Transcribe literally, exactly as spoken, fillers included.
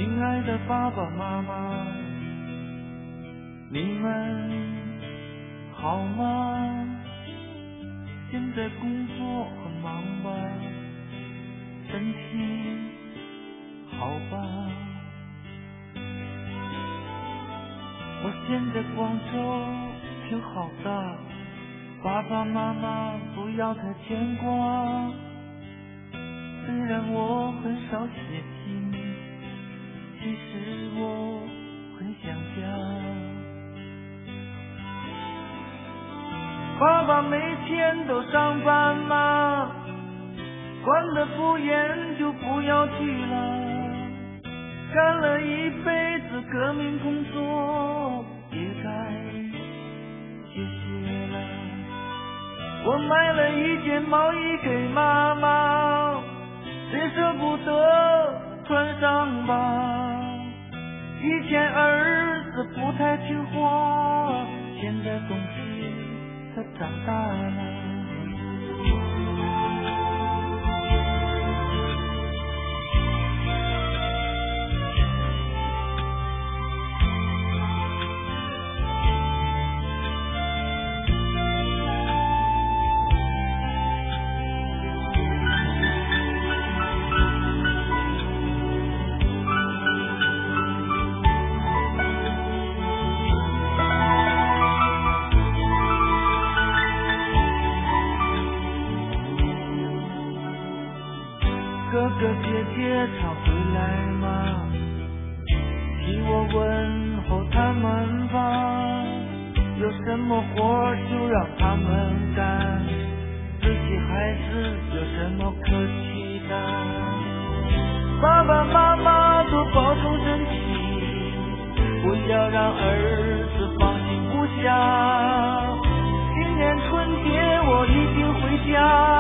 亲爱的爸爸妈妈，你们好吗？现在工作很忙吧？身体好吧？我现在广州挺好的，爸爸妈妈不要太牵挂。虽然我很少写信，其实我很想家。爸爸每天都上班吗？管得不严就不要去了。干了一辈子革命工作，也该歇歇了。我买了一件毛衣给妈妈，谁舍不得穿上吧。以前儿子不太听话，现在懂事，他长大了。哥哥姐姐常回来吗？替我问候他们吧。有什么活就让他们干，自己孩子有什么可期的？爸爸妈妈多保重身体，不要让儿子放心不下。今年春节我一定回家。